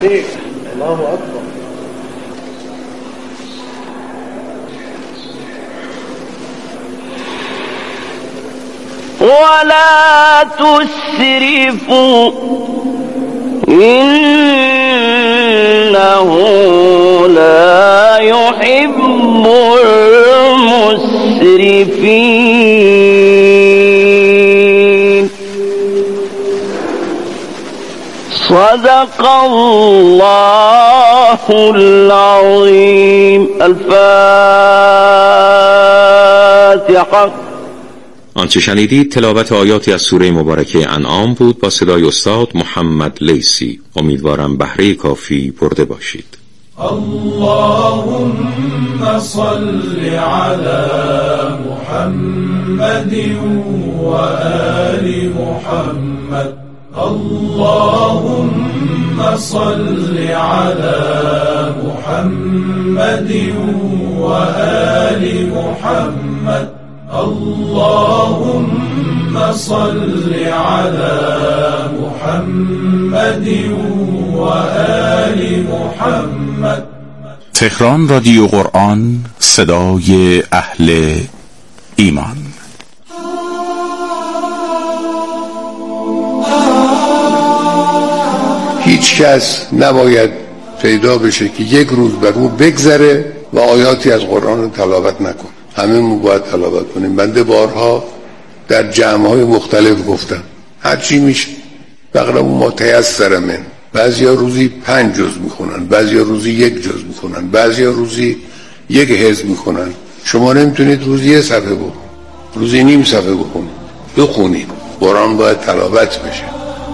الله أكبر. ولا تسرفوا إنه لا يحب المسرفين. صدق الله العظيم. الفاتحة. آنچه شنیدید تلاوت آیاتی از سوره مبارکه انعام بود با صدای استاد محمد لیثی. امیدوارم بهره کافی برده باشید. اللهم صل على محمد و آل محمد. اللهم صل على محمد و آل محمد. اللهم صل على محمد و آل محمد. تهران رادیو قرآن، صدای اهل ایمان. هیچ کس نباید پیدا بشه که یک روز بر او بگذره و آیاتی از قرآن رو تلاوت نکنه. همه باید تلاوت کنیم. بنده بارها در جمع‌های مختلف گفتم هرچی میشه بقربون ما تیسر من. بعضیا روزی 5 جز میخونن، بعضیا روزی 1 جز میخونن، بعضیا روزی 1 حزب میخونن. شما نمیتونید روزی 1 صفحه بخونید، روزی نیم صفحه بخونید. قرآن باید تلاوت بشه.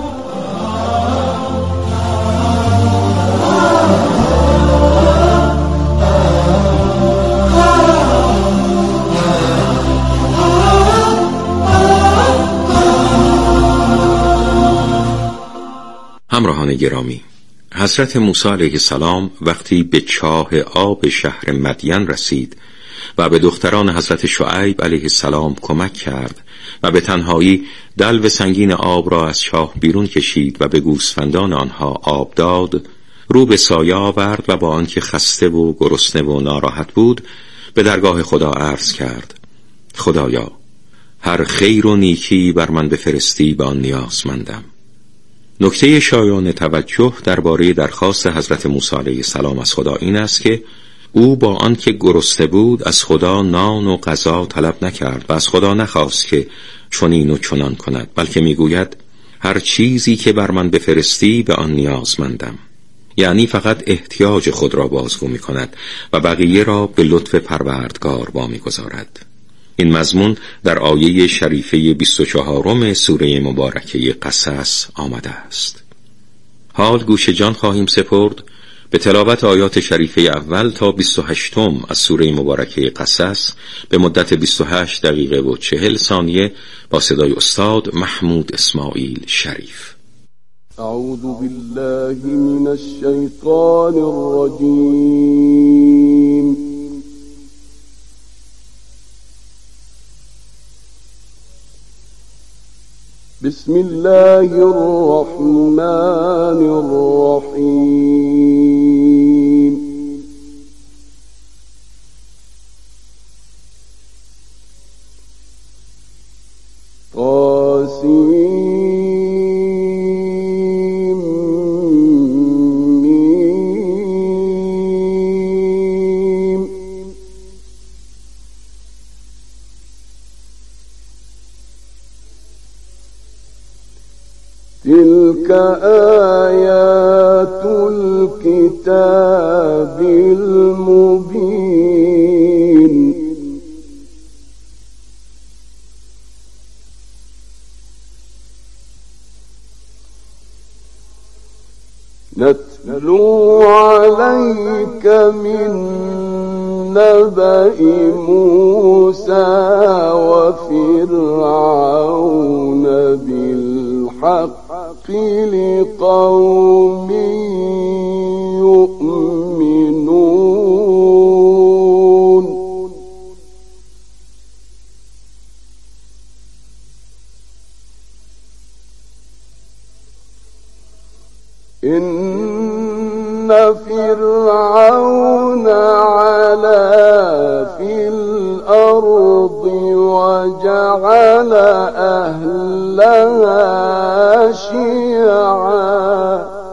همراهان گرامی، حضرت موسی علیه السلام وقتی به چاه آب شهر مدین رسید و به دختران حضرت شعیب علیه السلام کمک کرد و به تنهایی دلو سنگین آب را از چاه بیرون کشید و به گوسفندان آنها آب داد، رو به سایه آورد و با آنکه خسته و گرسنه و ناراحت بود به درگاه خدا عرض کرد: خدایا، هر خیر و نیکی بر من بفرستی به آن نیازمندم. نکته شایان توجه درباره درخواست حضرت موسی علیه السلام از خدا این است که او با آنکه گرسنه بود از خدا نان و غذا طلب نکرد و از خدا نخواست که چنین و چنان کند، بلکه میگوید هر چیزی که بر من بفرستی به آن نیازمندم. یعنی فقط احتیاج خود را بازگو میکند و بقیه را به لطف پروردگار وامیگذارد. این مضمون در آیه شریفه 24 سوره مبارکه قصص آمده است. حال گوش جان خواهیم سپرد به تلاوت آیات شریفه اول تا 28 از سوره مبارکه قصص به مدت 28 دقیقه و 40 ثانیه با صدای استاد محمود اسماعیل شریف. اعوذ بالله من الشیطان الرجیم. بسم الله الرحمن الرحیم. تلك آيات الكتاب المبين. نتلو عليك من نبأ موسى وفرعون بالحق لقوم يؤمنون. إن فرعون علا في الأرض وجعل أهلها شيعا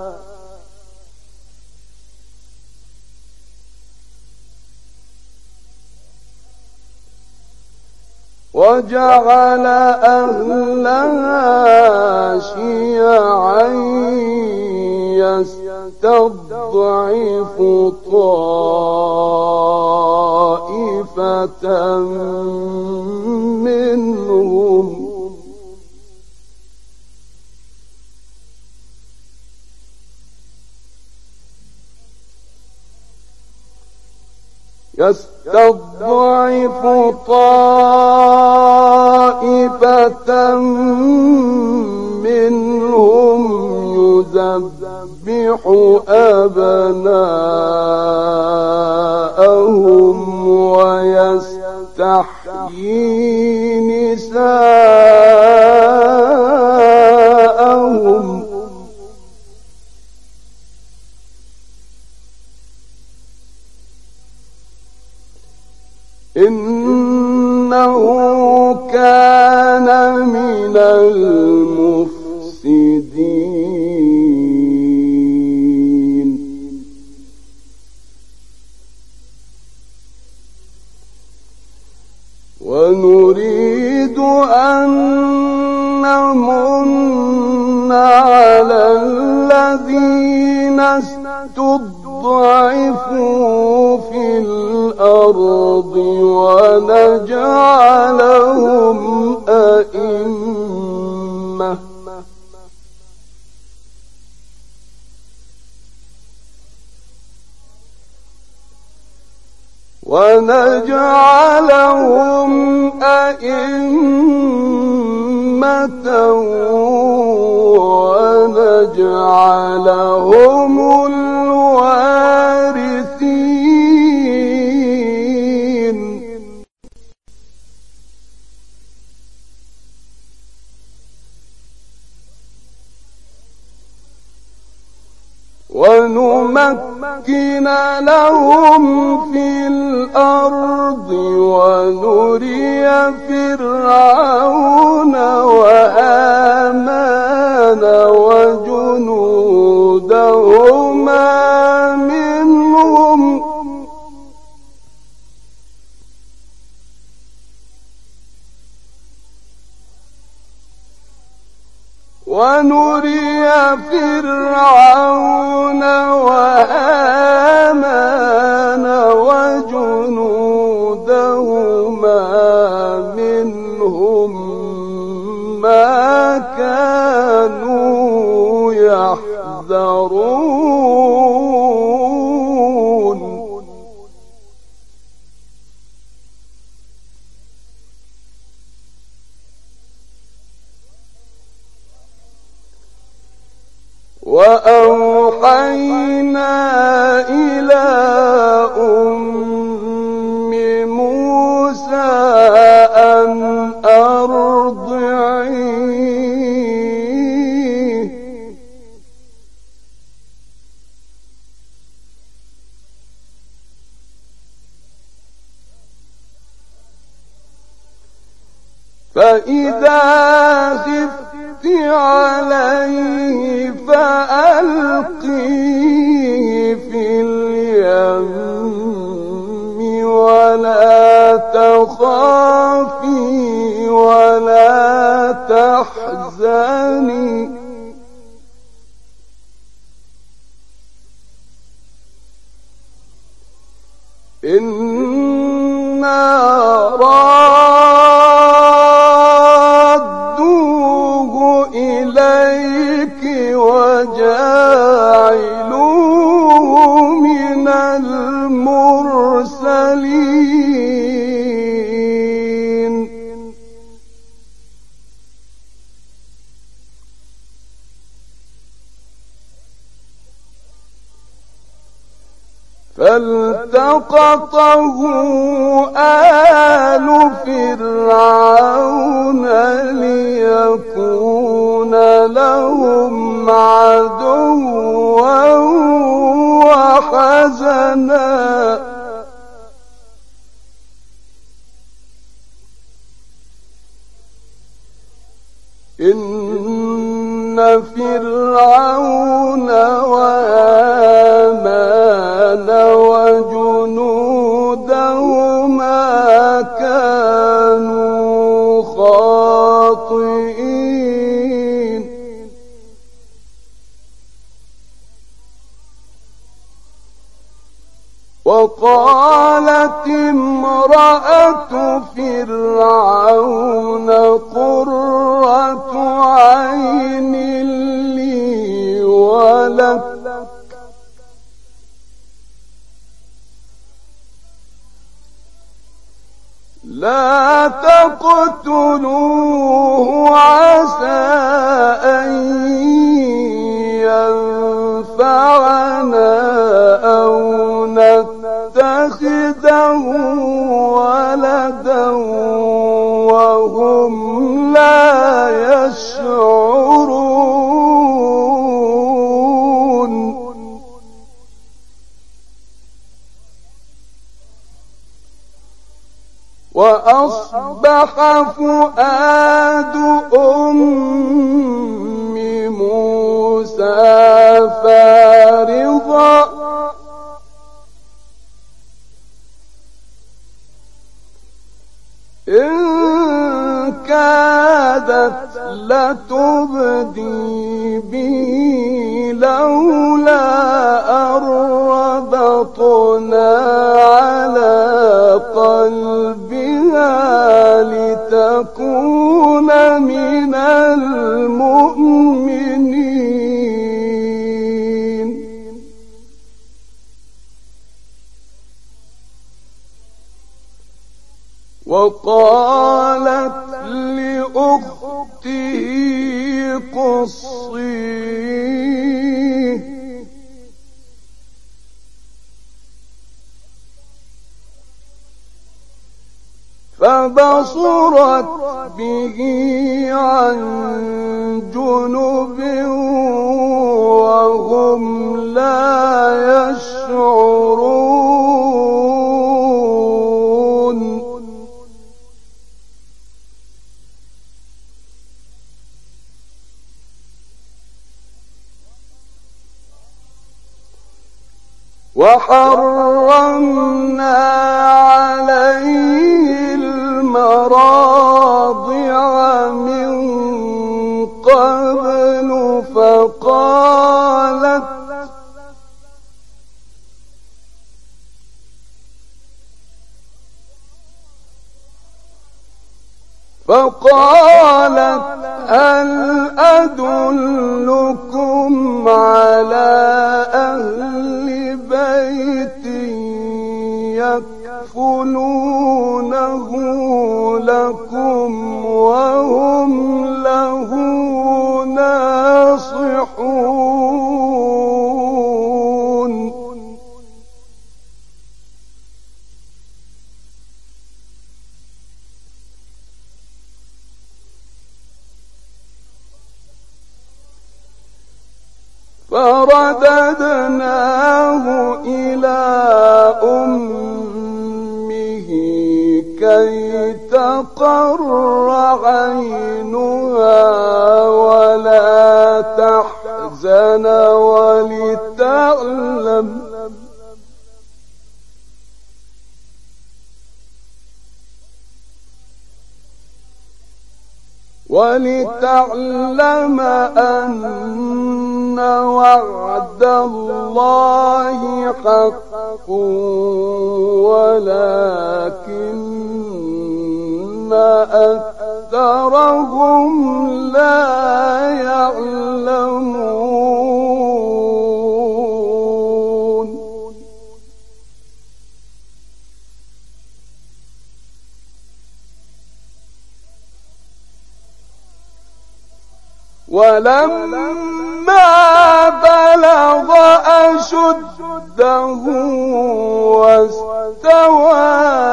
يستضعف طائفة منهم يذبح أبناءهم ويستحيي نساءهم إنه كان من المفسدين ونريد أن نمن على الذين استضعفوا في الأرض ونجعلهم أئمة ونجعلهم الوارثين ونمكن لهم في الأرض ونري فرعون وهامان وجنودهما منهم ما كانوا يحذرون وأوحينا إلى أم موسى أن أرضعيه فإذا خفت عليه فألقيه في اليم ولا تخافي ولا تحزني إنا رادوه إليك وجاعلوه من المرسلين فالتقطه آل فرعون ليكون لهم عدوا وحزنا إن فرعون وهامان وجنودهما كانوا خاطئين وقالت امرأة فرعون قرة عين لي ولك لا تقتلوه عسى أن ينفعنا أو نتخذه ولدا وهم لا يشعرون وأصبح فؤاد أم موسى فارغا إن كادت لتبدي به لولا أن ربطنا على قلبها لتكون من المؤمنين وقالت لأخته قصيه فبصرت به عن جنب وهم لا يشعرون وحرمنا عليه المراضع من قبل فقالت هل أدلكم على أهل بيت يكفلونه لكم وهم له ناصحون فرددناه إلى أمه كي تقر عينها ولا تحزن ولتعلم أن وعد الله حق ولكن أكثرهم لا يعلمون ولما بلغ أشده واستوى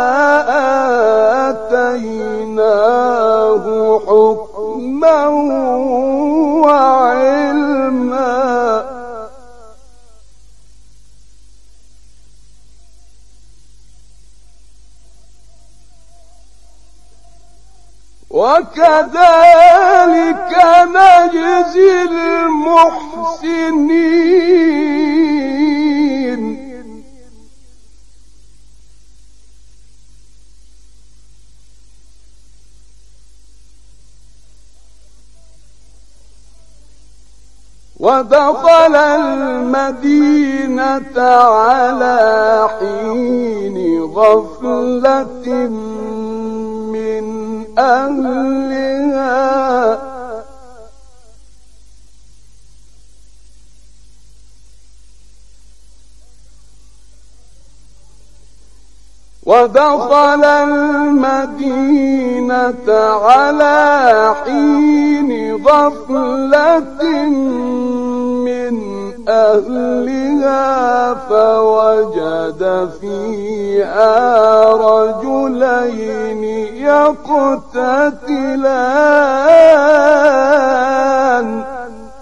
آتيناه حكما وعلما وكذلك نجزي المحسنين ودخل المدينة على حين غفلة من أهلها ودخل المدينة على حين غفلة من أهلها فوجد فيها رجلين يقتتلان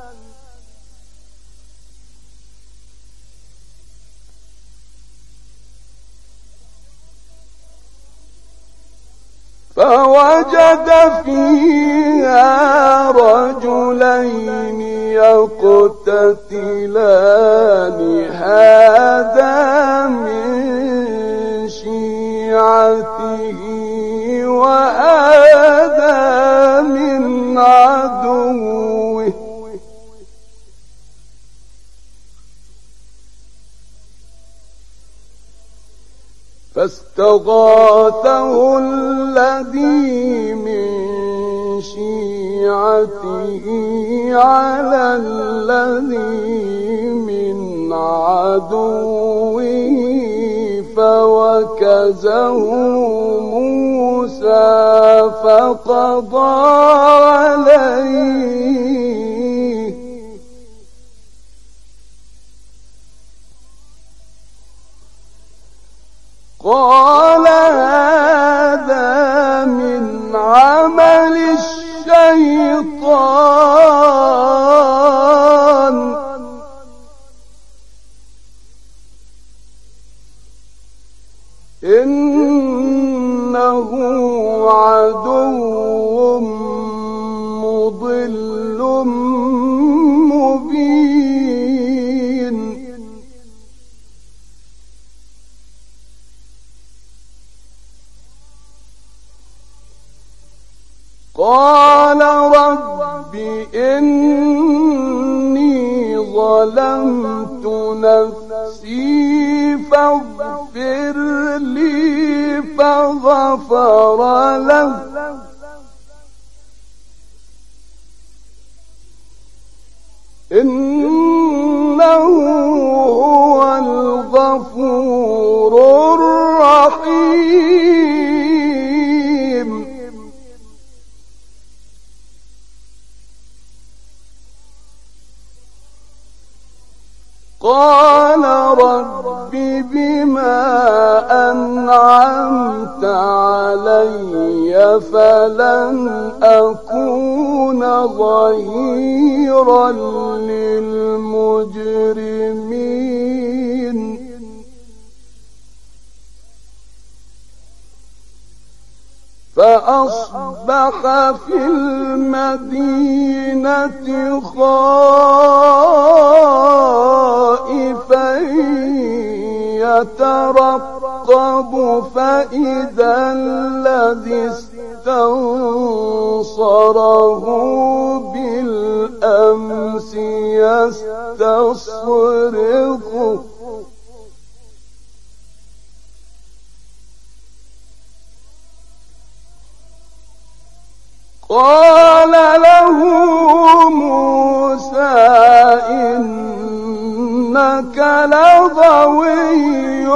يقتتلان هذا من شيعته وهذا من عدوه فاستغاثه الذي من شيعته على الذي من عدوه فوكزه موسى فقضى عليه قال هذا من عمل الشيطان إنه عدو مضل مبين قال رب إني ظلمت نفسي فاغفر لي فغفر له إنه هو الغفور الرحيم قال رب بما أنعمت علي فلن أكون ظهيرا للمجرمين فأصبح في المدينة خائفا يترقب فإذا الذي استنصره بالأمس يستصرخه قال له موسى إنك لغوي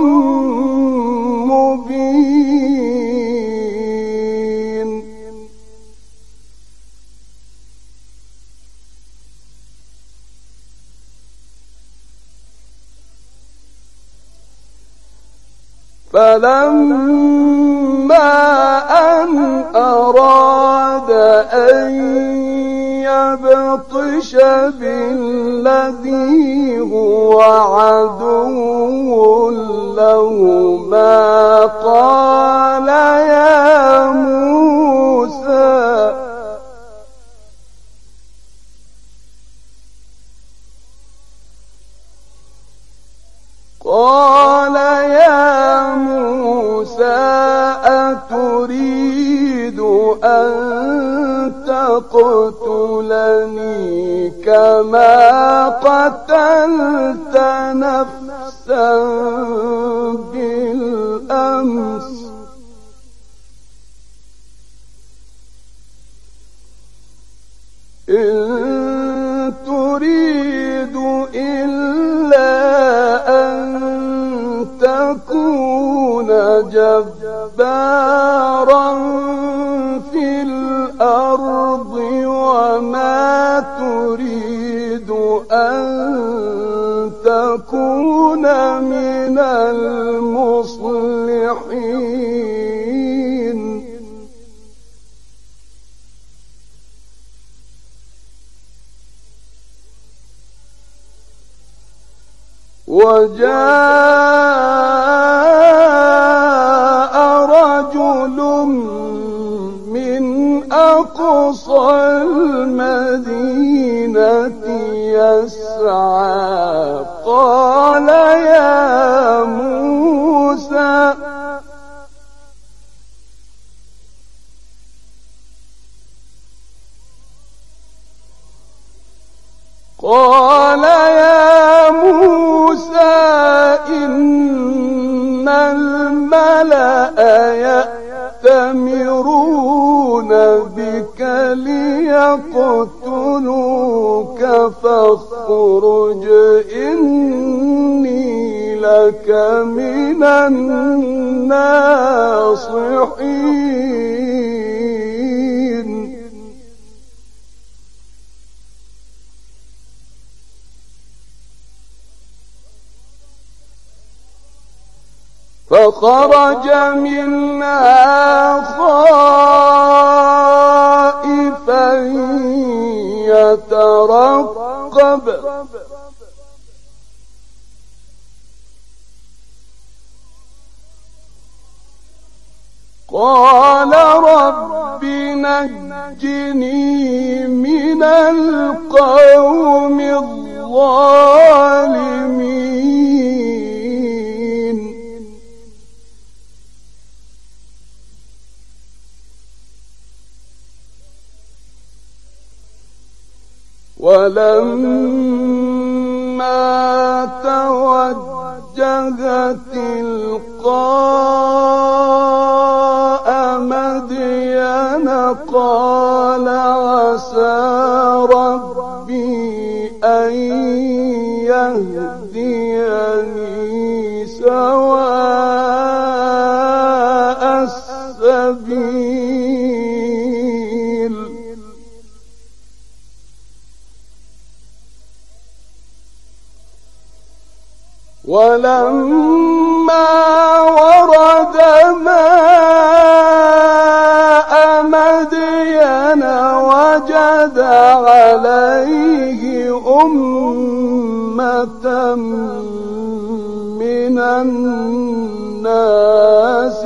مبين فلما أن أراد أن يبطش بالذي هو عدو لهما قال يا موسى قال يا موسى أتريد أن تقتلني كما قتلت نفسا بالأمس إن تريد إلا أن تكون جبارا في الأرض وما تريد أن تكون من المصلحين وجاء رجل من أقصى المدينة يسعى قال يا موسى إن الملأ يأتمرون بك ليقتلوك فاخرج إني لك من الناصحين فخرج منها خائفا يترقب قال رب نجني من القوم الظالمين ولما توجه تلقاء مدين قال عسى ربي أن يهديني سواء السبيل ولما ورد ماء مدين وجد عليه أمة من الناس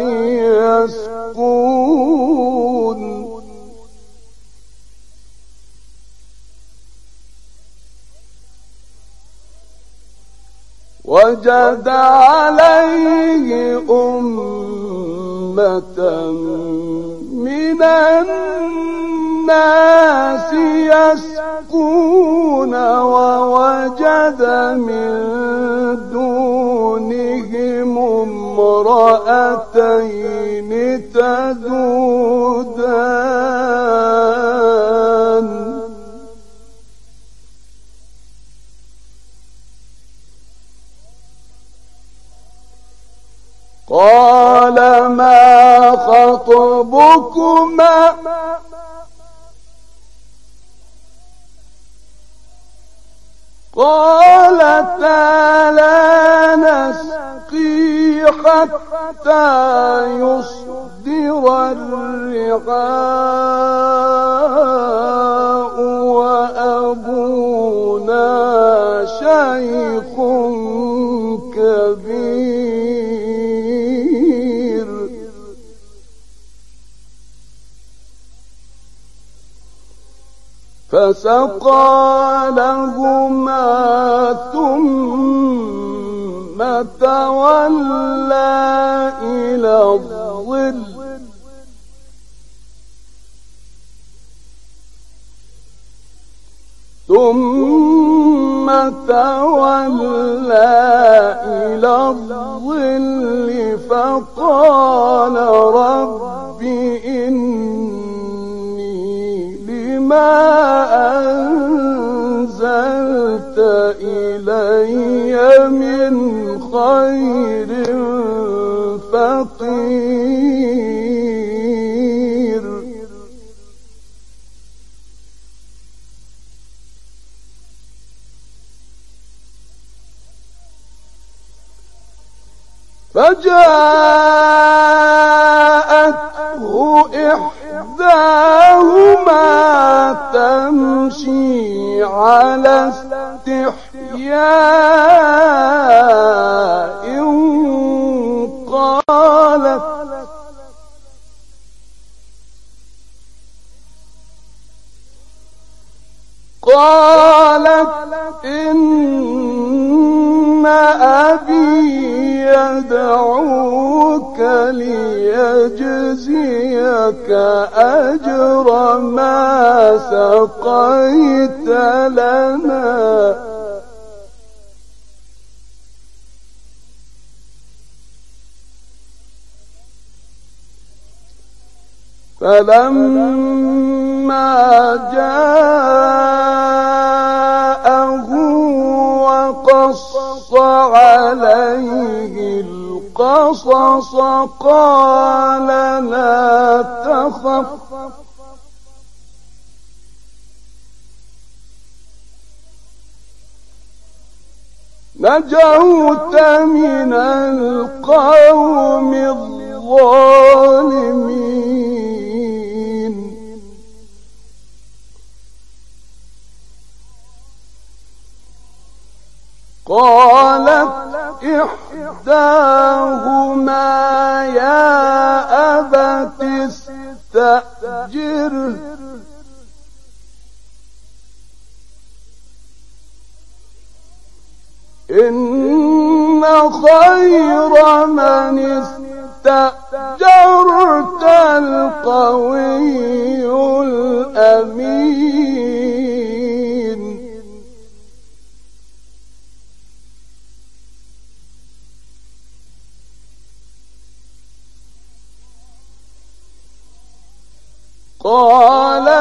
يسقون وجد عليه أمة من الناس يسقون ووجد من دونهم امرأتين تذودان قال ما خطبكما قالتا لا نسقي حتى يصدر الرعاء وأبونا شيخ كبير فسقى لهما ثم تولى إلى الظل فقال رب إني لما أنزلت إلي من خير فقير فجاءته إحداهما تمشي على استحياء قالت إن أبي يدعوك ليجزيك أجر ما سقيت لنا فلما جاءه وقص عليه القصص قال لا تخف نجوت من القوم الظالمين قالت إحداهما يا أبت استأجره إن خير من استأجرت القوي الأمين قال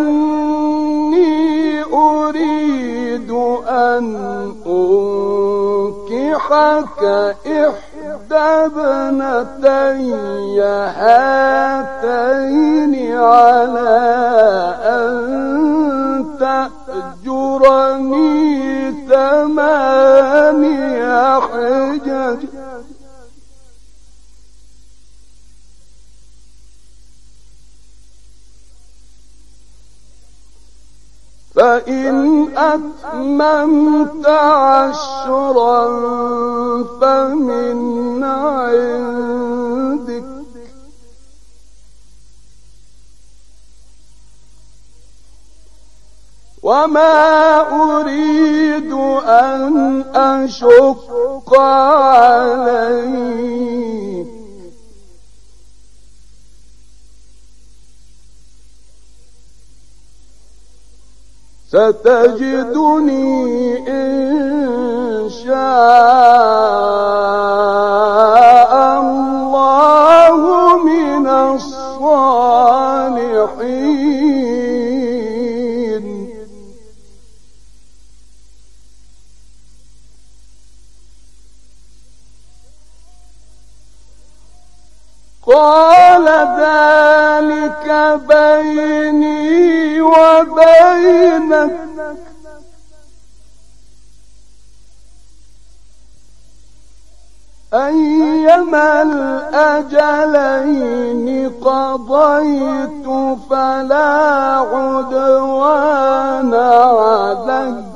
إني أريد أن أنكحك إحدى ابنتي هاتين على أن تأجرني 8 حجج فإن أتممت 10 فمن عندك وما أريد أن أشق عليك ستجدني إن شاء الله من الصالحين قال ذلك بيني وبينك أيما الأجلين قضيت فلا عدوان علي